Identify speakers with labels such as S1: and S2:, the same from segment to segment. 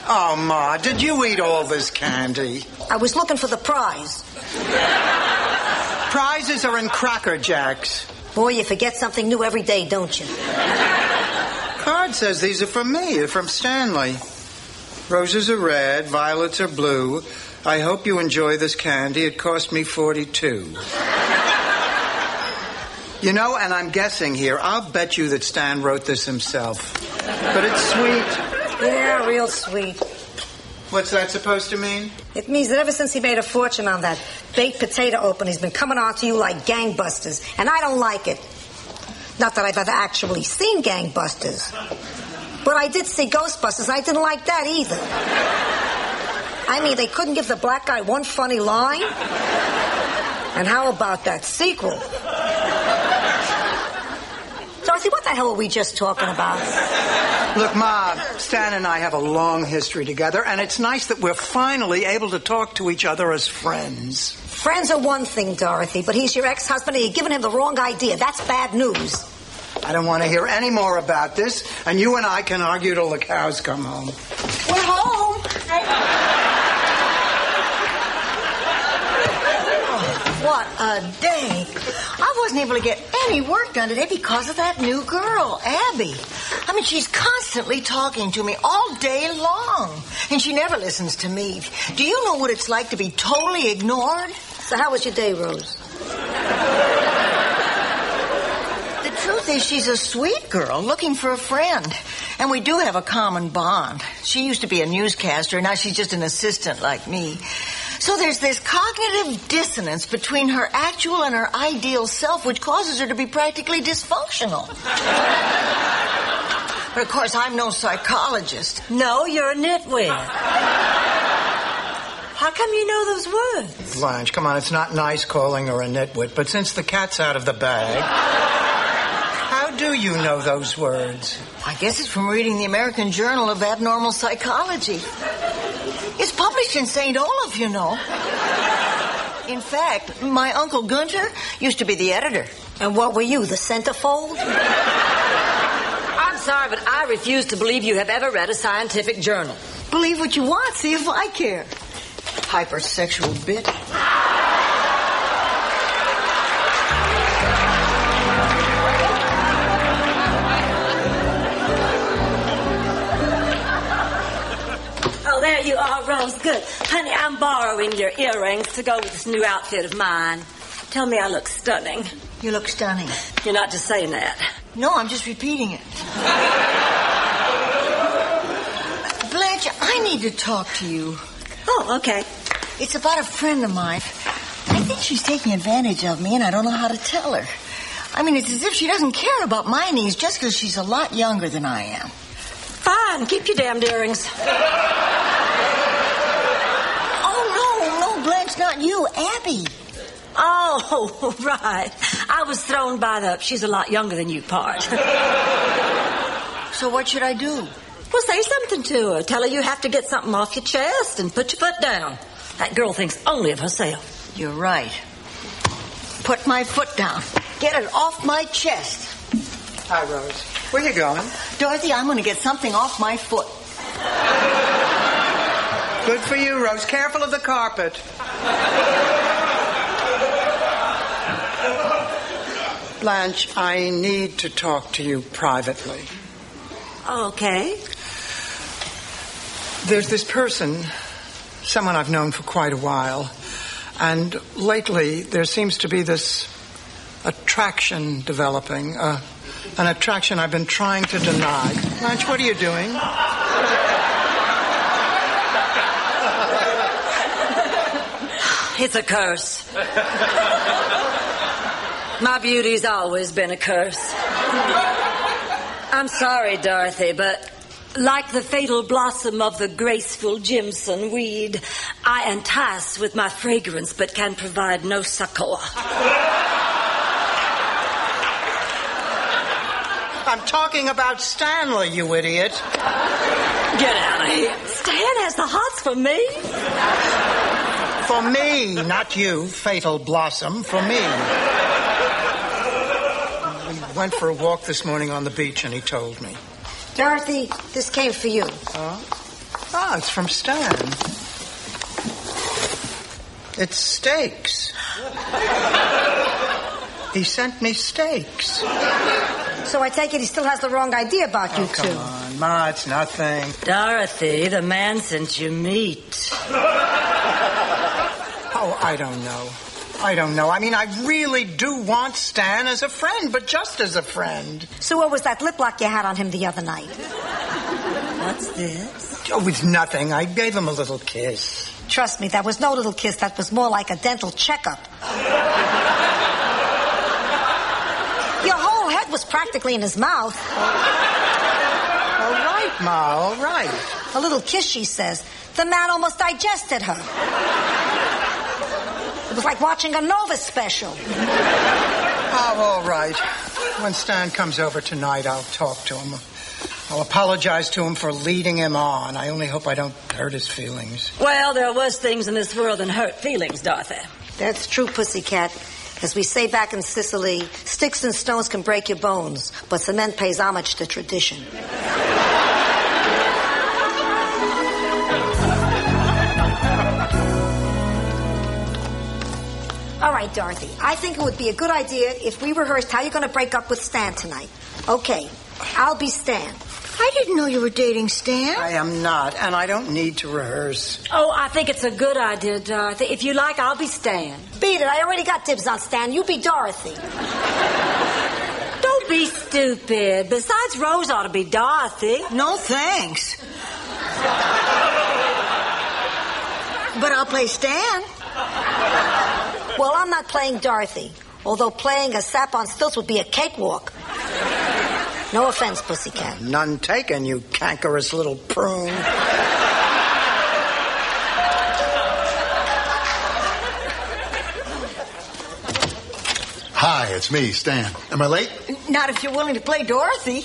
S1: Oh, Ma, did you eat all this candy?
S2: I was looking for the prize.
S1: Prizes are in Cracker Jacks.
S2: Boy, you forget something new every day, don't you?
S1: Card says these are from me. They're from Stanley. Roses are red, violets are blue. I hope you enjoy this candy. It cost me $42. You know, and I'm guessing here, I'll bet you that Stan wrote this himself. But it's sweet.
S2: Yeah, real sweet.
S1: What's that supposed to mean?
S2: It means that ever since he made a fortune on that baked potato opener, he's been coming on to you like gangbusters. And I don't like it. Not that I've ever actually seen gangbusters. But I did see Ghostbusters. I didn't like that either. I mean, they couldn't give the black guy one funny line. And how about that sequel? Dorothy, what the hell were we just talking about?
S1: Look, Ma, Stan and I have a long history together, and it's nice that we're finally able to talk to each other as friends.
S2: Friends are one thing, Dorothy, but he's your ex-husband and you're giving him the wrong idea. That's bad news.
S1: I don't want to hear any more about this, and you and I can argue till the cows come home.
S2: We're home.
S3: What a day. I wasn't able to get any work done today because of that new girl, Abby. I mean, she's constantly talking to me all day long, and she never listens to me. Do you know what it's like to be totally ignored?
S2: So how was your day, Rose?
S3: The truth is, she's a sweet girl looking for a friend. And we do have a common bond. She used to be a newscaster. Now she's just an assistant like me. So there's this cognitive dissonance between her actual and her ideal self, which causes her to be practically dysfunctional. But, of course, I'm no psychologist.
S4: No, you're a nitwit. How come you know those words?
S1: Blanche, come on, it's not nice calling her a nitwit, but since the cat's out of the bag, how do you know those words?
S3: I guess it's from reading the American Journal of Abnormal Psychology. It's published in St. Olaf, you know. In fact, my Uncle Gunter used to be the editor.
S2: And what were you, the centerfold?
S4: I'm sorry, but I refuse to believe you have ever read a scientific journal.
S3: Believe what you want, see if I care. Hypersexual bitch.
S4: Oh, there you are, Rose. Good. Honey, I'm borrowing your earrings to go with this new outfit of mine. Tell me I look stunning.
S3: You look stunning.
S4: You're not just saying that.
S3: No, I'm just repeating it. Blanche, I need to talk to you.
S4: Oh, okay.
S3: It's about a friend of mine. I think she's taking advantage of me, and I don't know how to tell her. I mean, it's as if she doesn't care about my needs just because she's a lot younger than I am.
S4: Fine. Keep your damned earrings.
S3: Oh, no, Blanche, not you. Abby.
S4: Oh, right. I was thrown by the she's a lot younger than you part.
S3: So what should I do?
S4: Well, say something to her. Tell her you have to get something off your chest and put your foot down. That girl thinks only of herself.
S3: You're right. Put my foot down. Get it off my chest.
S1: Hi, Rose. Where you going?
S3: Dorothy, I'm going to get something off my foot.
S1: Good for you, Rose. Careful of the carpet. Blanche, I need to talk to you privately.
S4: Okay.
S1: There's this person, someone I've known for quite a while, and lately there seems to be this attraction developing, an attraction I've been trying to deny. Blanche, what are you doing?
S4: It's a curse. My beauty's always been a curse. I'm sorry, Dorothy, but like the fatal blossom of the graceful Jimson weed, I entice with my fragrance but can provide no succor.
S1: I'm talking about Stanley, you idiot.
S4: Get out of here. Stan has the hots for me.
S1: For me, not you, fatal blossom, for me. We went for a walk this morning on the beach and he told me.
S2: Dorothy, this came for you.
S1: Huh? Ah, it's from Stan. It's steaks. He sent me steaks.
S2: So I take it he still has the wrong idea about you two.
S1: Come on, Ma, it's nothing.
S4: Dorothy, the man sent you meat.
S1: Oh, I don't know. I mean, I really do want Stan as a friend, but just as a friend.
S2: So what was that lip lock you had on him the other night?
S4: What's this?
S1: Oh, it's nothing. I gave him a little kiss.
S2: Trust me, that was no little kiss. That was more like a dental checkup. Your whole head was practically in his mouth.
S1: All right, Ma, all right.
S2: A little kiss, she says. The man almost digested her. It was like watching a Nova special.
S1: Oh, all right. When Stan comes over tonight, I'll talk to him. I'll apologize to him for leading him on. I only hope I don't hurt his feelings.
S4: Well, there are worse things in this world than hurt feelings, Dorothy.
S2: That's true, Pussycat. As we say back in Sicily, sticks and stones can break your bones, but cement pays homage to tradition. All right, Dorothy, I think it would be a good idea if we rehearsed how you're going to break up with Stan tonight. Okay, I'll be Stan.
S3: I didn't know you were dating Stan.
S1: I am not, and I don't need to rehearse.
S4: Oh, I think it's a good idea, Dorothy. If you like, I'll be Stan.
S2: Beat it, I already got dibs on Stan. You be Dorothy.
S4: Don't be stupid. Besides, Rose ought to be Dorothy.
S3: No thanks. But I'll play Stan.
S2: Well, I'm not playing Dorothy, although playing a sap on stilts would be a cakewalk. No offense, Pussycat.
S1: None taken, you cankerous little prune.
S5: Hi, it's me, Stan. Am I late?
S3: Not if you're willing to play Dorothy.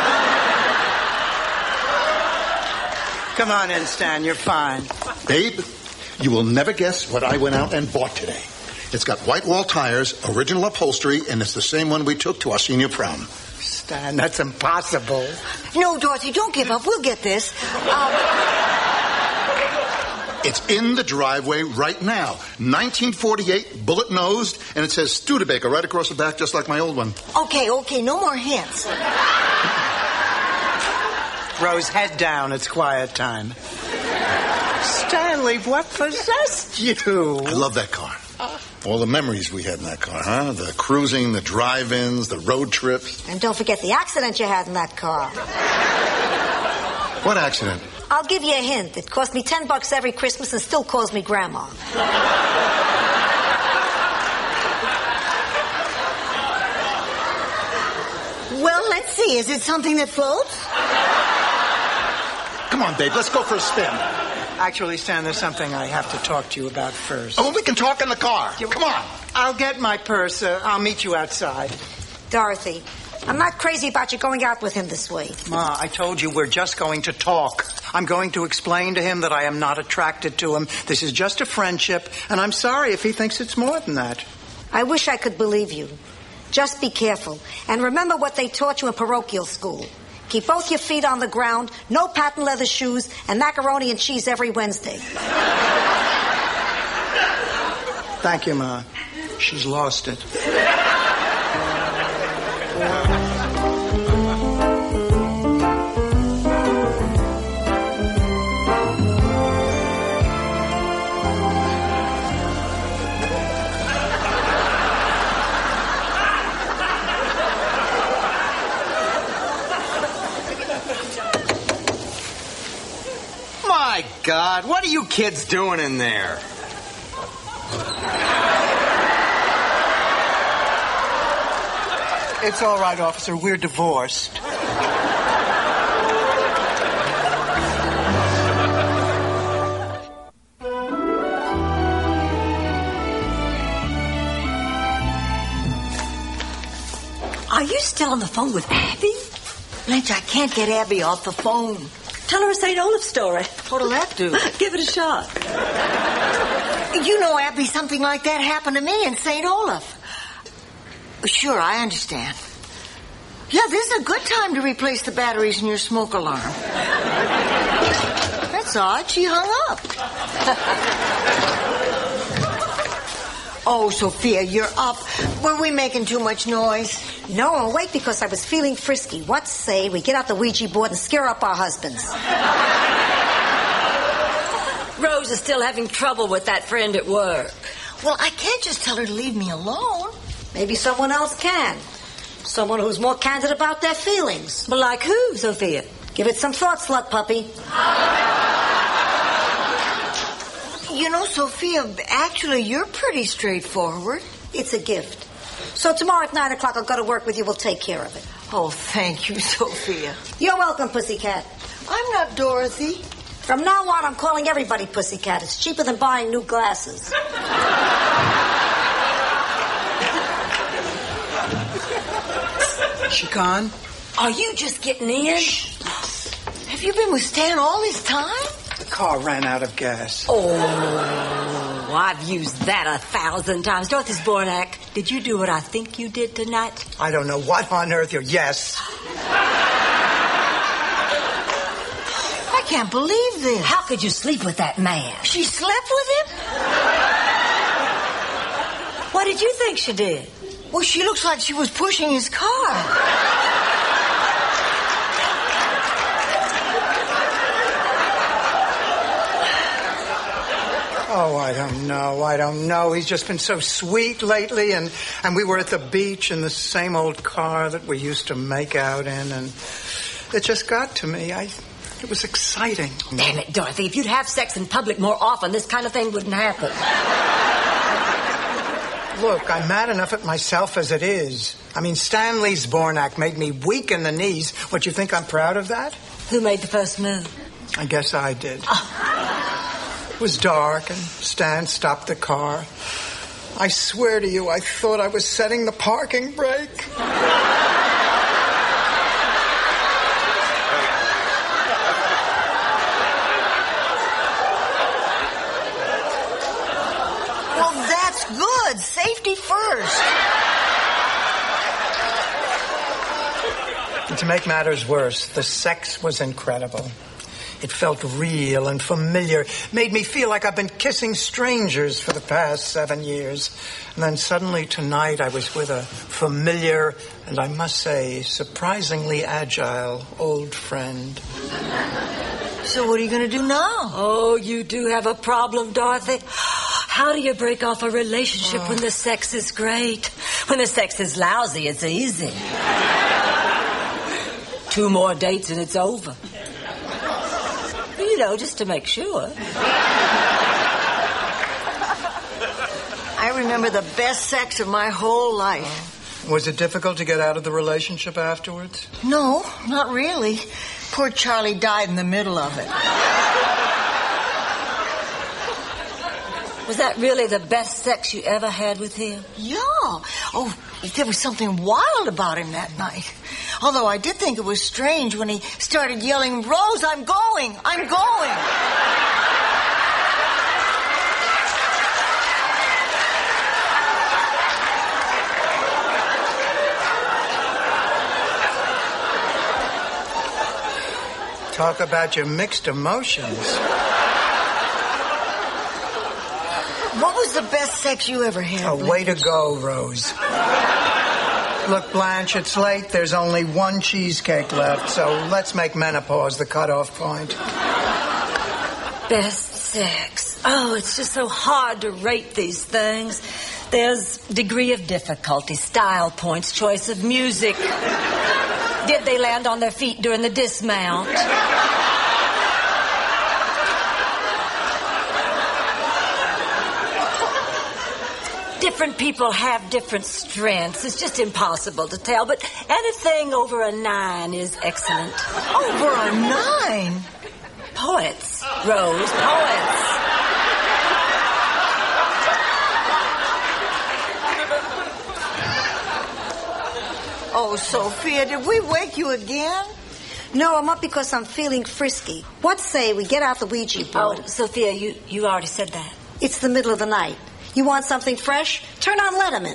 S1: Come on in, Stan, you're fine.
S5: Babe, you will never guess what I went out and bought today. It's got white wall tires, original upholstery, and it's the same one we took to our senior prom.
S1: Stan, that's impossible.
S3: No, Dorothy, don't give up. We'll get this.
S5: It's in the driveway right now. 1948, bullet-nosed, and it says Studebaker right across the back, just like my old one.
S3: Okay, no more hints.
S1: Rose, head down. It's quiet time. Stanley, what possessed you?
S5: I love that car. All the memories we had in that car, huh? The cruising, the drive-ins, the road trips.
S2: And don't forget the accident you had in that car.
S5: What accident?
S2: I'll give you a hint. It cost me $10 every Christmas and still calls me Grandma.
S3: Well, let's see. Is it something that floats?
S5: Come on, babe, let's go for a spin.
S1: Actually, Stan, there's something I have to talk to you about first.
S5: Oh, we can talk in the car. Come on.
S1: I'll get my purse. I'll meet you outside.
S2: Dorothy, I'm not crazy about you going out with him this way.
S1: Ma, I told you we're just going to talk. I'm going to explain to him that I am not attracted to him. This is just a friendship, and I'm sorry if he thinks it's more than that.
S2: I wish I could believe you. Just be careful. And remember what they taught you in parochial school. Keep both your feet on the ground, no patent leather shoes, and macaroni and cheese every Wednesday.
S1: Thank you, Ma. She's lost it.
S6: My God, what are you kids doing in there?
S1: It's all right, officer. We're divorced.
S4: Are you still on the phone with Abby?
S3: Blanche, I can't get Abby off the phone.
S4: Tell her a St. Olaf story.
S3: What'll that do?
S4: Give it a shot.
S3: You know, Abby, something like that happened to me in St. Olaf. Sure, I understand. Yeah, this is a good time to replace the batteries in your smoke alarm. That's saw it, she hung up. Oh, Sophia, you're up. Were we making too much noise?
S2: No, I'm awake because I was feeling frisky. What say we get out the Ouija board and scare up our husbands?
S4: Rose is still having trouble with that friend at work.
S3: Well, I can't just tell her to leave me alone.
S2: Maybe someone else can. Someone who's more candid about their feelings.
S4: Well, like who, Sophia?
S2: Give it some thought, slut puppy.
S3: You know, Sophia, actually, you're pretty straightforward.
S2: It's a gift. So tomorrow at 9 o'clock, I'll go to work with you. We'll take care of it.
S3: Oh, thank you, Sophia.
S2: You're welcome, Pussycat.
S3: I'm not Dorothy.
S2: From now on, I'm calling everybody Pussycat. It's cheaper than buying new glasses.
S1: She gone?
S4: Are you just getting in?
S1: Shh.
S3: Have you been with Stan all this time?
S1: The car ran out of gas.
S4: Oh, I've used that 1,000 times. Dorothy Zbornak, did you do what I think you did tonight?
S1: I don't know what on earth you're... Yes.
S3: I can't believe this.
S4: How could you sleep with that man?
S3: She slept with him?
S4: What did you think she did?
S3: Well, she looks like she was pushing his car.
S1: Oh, I don't know. He's just been so sweet lately, and we were at the beach in the same old car that we used to make out in, and it just got to me. It was exciting.
S4: Damn it, Dorothy. If you'd have sex in public more often, this kind of thing wouldn't happen.
S1: Look, I'm mad enough at myself as it is. I mean, Stanley Zbornak made me weak in the knees. What, you think I'm proud of that?
S4: Who made the first move?
S1: I guess I did. It was dark, and Stan stopped the car. I swear to you, I thought I was setting the parking brake.
S3: Well, that's good. Safety first.
S1: And to make matters worse, the sex was incredible. It felt real and familiar. Made me feel like I've been kissing strangers for the past 7 years. And then suddenly tonight I was with a familiar and, I must say, surprisingly agile old friend.
S3: So what are you going to do now?
S4: Oh, you do have a problem, Dorothy. How do you break off a relationship when the sex is great? When the sex is lousy, it's easy. 2 more dates and it's over. You know, just to make sure.
S3: I remember the best sex of my whole life.
S1: Was it difficult to get out of the relationship afterwards?
S3: No, not really. Poor Charlie died in the middle of it.
S4: Was that really the best sex you ever had with him?
S3: Yeah. Oh, there was something wild about him that night. Although I did think it was strange when he started yelling, "Rose, I'm going! I'm going!"
S1: Talk about your mixed emotions.
S3: What was the best sex you ever had?
S1: Oh, way to go, Rose. Look, Blanche, it's late. There's only one cheesecake left, so let's make menopause the cutoff point.
S4: Best sex. Oh, it's just so hard to rate these things. There's degree of difficulty, style points, choice of music. Did they land on their feet during the dismount? Different people have different strengths. It's just impossible to tell. But anything over a 9 is excellent.
S3: Over a 9?
S4: Poets, Rose, poets.
S3: Oh, Sophia, did we wake you again?
S2: No, I'm up because I'm feeling frisky. What say we get out the Ouija board?
S4: Oh, Sophia, you already said that.
S2: It's the middle of the night. You want something fresh? Turn on Letterman.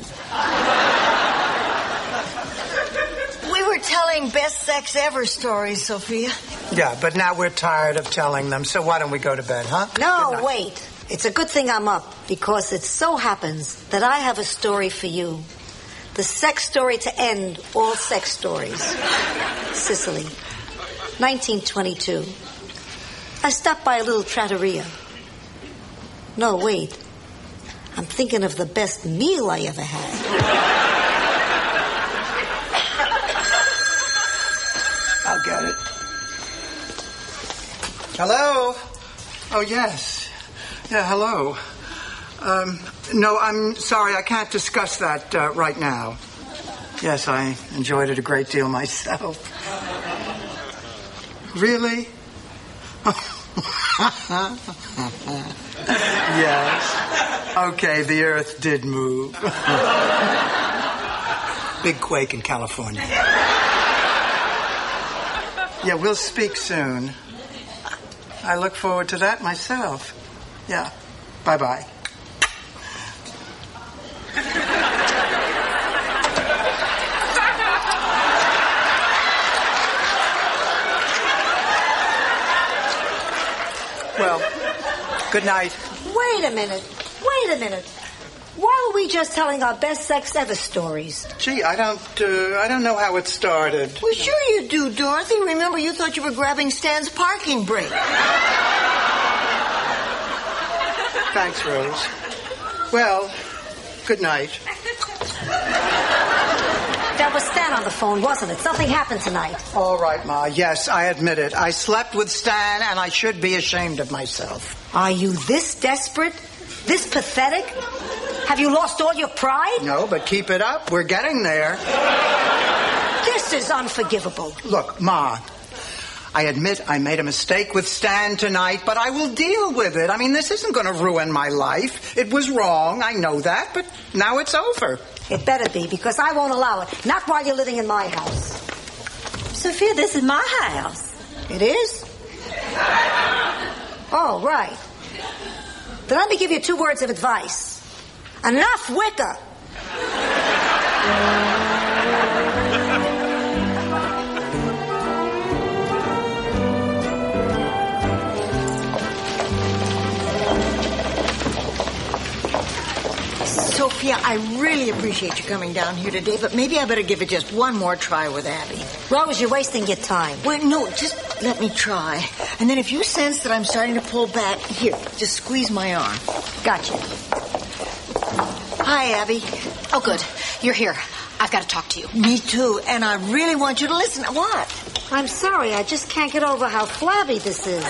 S3: We were telling best sex ever stories, Sophia.
S1: Yeah, but now we're tired of telling them, so why don't we go to bed, huh?
S2: No, wait. It's a good thing I'm up, because it so happens that I have a story for you. The sex story to end all sex stories. Sicily, 1922. I stopped by a little trattoria. No, wait. I'm thinking of the best meal I ever had.
S1: I'll get it. Hello? Oh, yes. Yeah, hello. No, I'm sorry, I can't discuss that right now. Yes, I enjoyed it a great deal myself. Really? Yes. Okay, the earth did move. Big quake in California. Yeah, we'll speak soon. I look forward to that myself. Yeah. Bye-bye. Well, good night.
S2: Wait a minute. Why were we just telling our best sex ever stories?
S1: Gee, I don't know how it started.
S3: Well, sure you do, Dorothy. Remember, you thought you were grabbing Stan's parking brake.
S1: Thanks, Rose. Well, good night.
S2: That was Stan on the phone, wasn't it? Something happened tonight.
S1: All right, Ma. Yes, I admit it. I slept with Stan, and I should be ashamed of myself.
S2: Are you this desperate? This pathetic? Have you lost all your pride?
S1: No, but keep it up. We're getting there.
S2: This is unforgivable.
S1: Look, Ma, I admit I made a mistake with Stan tonight, but I will deal with it. I mean, this isn't going to ruin my life. It was wrong, I know that, but now it's over.
S2: It better be, because I won't allow it. Not while you're living in my house.
S4: Sophia, this is my house.
S2: It is? Oh, right. Then let me give you 2 words of advice. Enough wicker.
S3: Sophia, I really appreciate you coming down here today, but maybe I better give it just one more try with Abby.
S2: Rose, you're wasting your time.
S3: Well, no, just let me try. And then if you sense that I'm starting to pull back, here, just squeeze my arm.
S2: Gotcha.
S3: Hi, Abby.
S7: Oh, good. You're here. I've got to talk to you.
S3: Me too, and I really want you to listen. What?
S2: I'm sorry, I just can't get over how flabby this is.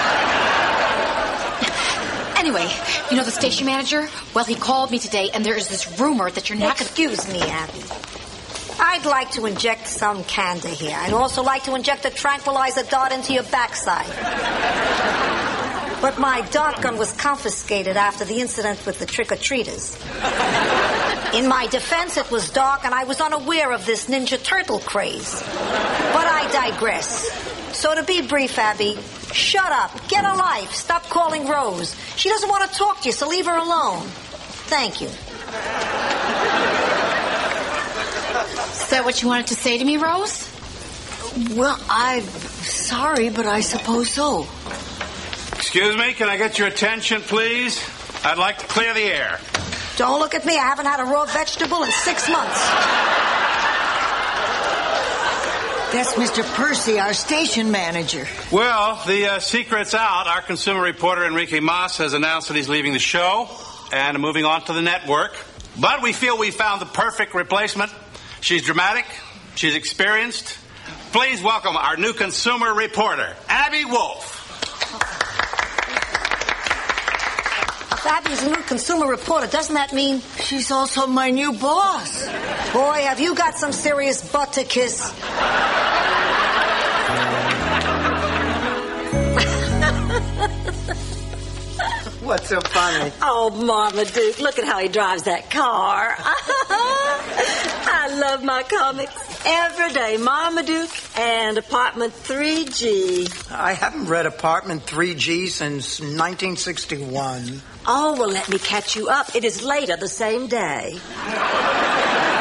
S7: Anyway, you know the station manager? Well, he called me today, and there is this rumor that you're not going to...
S2: Excuse me, Abby. I'd like to inject some candor here. I'd also like to inject a tranquilizer dart into your backside. But my dart gun was confiscated after the incident with the trick-or-treaters. In my defense, it was dark, and I was unaware of this Ninja Turtle craze. But I digress. So to be brief, Abby, shut up, get a life, stop calling Rose. She doesn't want to talk to you, so leave her alone. Thank you.
S7: Is that what you wanted to say to me, Rose?
S3: Well, I'm sorry, but I suppose so.
S8: Excuse me, can I get your attention, please? I'd like to clear the air.
S2: Don't look at me. I haven't had a raw vegetable in 6 months.
S3: That's Mr. Percy, our station manager.
S8: Well, the secret's out. Our consumer reporter, Enrique Mas, has announced that he's leaving the show and moving on to the network. But we feel we found the perfect replacement. She's dramatic. She's experienced. Please welcome our new consumer reporter, Abby Wolf.
S2: If Abby's a new consumer reporter, doesn't that mean...
S3: She's also my new boss.
S2: Boy, have you got some serious butt to kiss.
S1: What's so funny?
S4: Oh, Marmaduke, look at how he drives that car. I love my comics every day. Marmaduke and Apartment 3G.
S1: I haven't read Apartment 3G since 1961.
S4: Oh, well, let me catch you up. It is later the same day.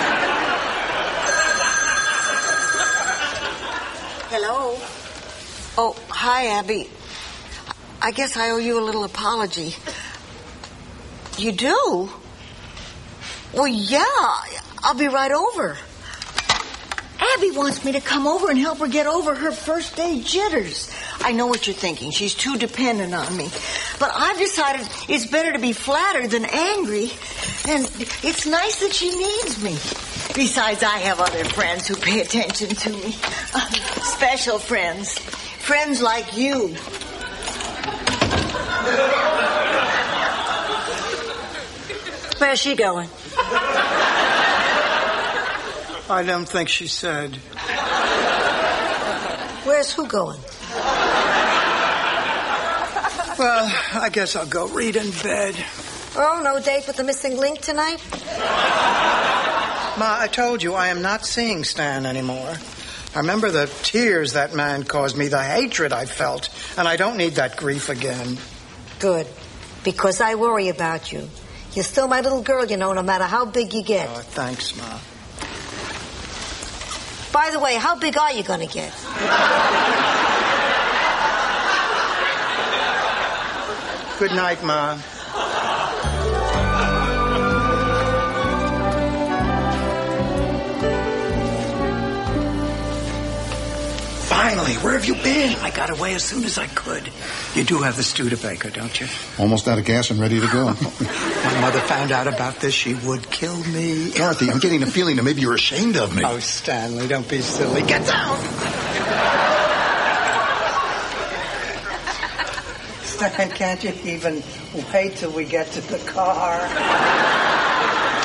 S2: Hello?
S3: Oh, hi, Abby. I guess I owe you a little apology. You do? Well, yeah. I'll be right over. Abby wants me to come over and help her get over her first day jitters. I know what you're thinking. She's too dependent on me. But I've decided it's better to be flattered than angry. And it's nice that she needs me. Besides, I have other friends who pay attention to me. Special friends. Friends like you.
S2: Where's she going?
S1: I don't think she said.
S2: Where's who going?
S1: Well, I guess I'll go read in bed.
S2: Oh, no date with the missing link tonight?
S1: Ma, I told you I am not seeing Stan anymore. I remember the tears that man caused me, the hatred I felt, and I don't need that grief again.
S2: Good, because I worry about you. You're still my little girl, you know, no matter how big you get.
S1: Oh, thanks, Ma.
S2: By the way, how big are you going to get?
S1: Good night, Ma. Finally, where have you been? I got away as soon as I could. You do have the Studebaker, don't you?
S5: Almost out of gas and ready to go.
S1: My mother found out about this. She would kill me.
S5: Dorothy, I'm getting a feeling that maybe you're ashamed of me.
S1: Oh, Stanley, don't be silly. Get down! Stan, can't you even wait till we get to the car?